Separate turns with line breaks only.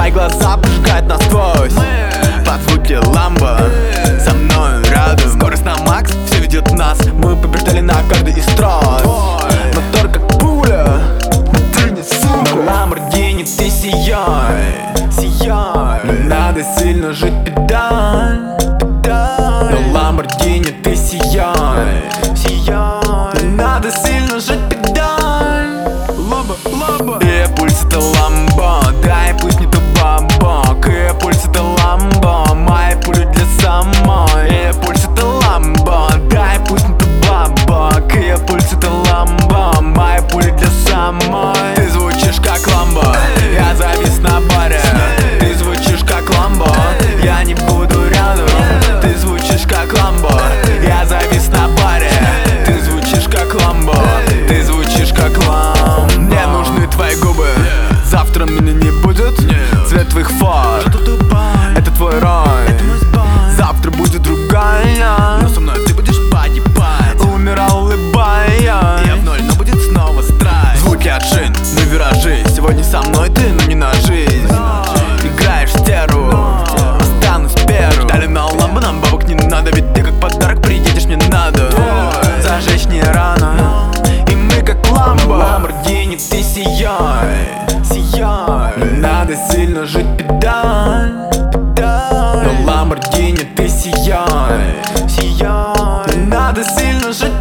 Твои глаза прожигают насквозь под звуки ламбо. Со мной рядом, скорость на макс, все ведет нас. Мы побеждали на каждый из трасс. Мотор как пуля, ты не сука. На Ламборгини ты сияй, сияй. Не надо сильно жить педаль. На Ламборгини ты сияй, сияй. Не надо сильно жить педаль. Ламбо, ламбо. Пульс это ламбо, дай пусть не то бабок. Пульс это ламбо, мои пули для самой. Пульс это ламбо, дай пусть не то бабок. Пульс это ламбо, мои пули для самой. Ты звучишь как ламбо, я завис на баре. Ты звучишь как ламбо, я не буду рядом. Ты звучишь как ламбо, я завис на баре. Ты звучишь как ламбо, ты звучишь как ламбо. Мне нужны твои губы, завтра меня не будет. Цвет твоих фар, это твой рай. Завтра будет другая, но со мной ты будешь погибать. Умирал улыбая, я в ноль, но будет снова страсть. Звуки от шин, на виражи. Сегодня со мной ты, но не на жизнь. Играешь в теру, останусь первым. Дали на ламбу, нам бабок не надо. Ведь ты как подарок приедешь, мне надо зажечь не рано. И мы как ламбо. Ламборгини ты сияй, сияй. Не надо сильно жить педаль. Но Ламборгини ты сияй, сияй. Не надо сильно жить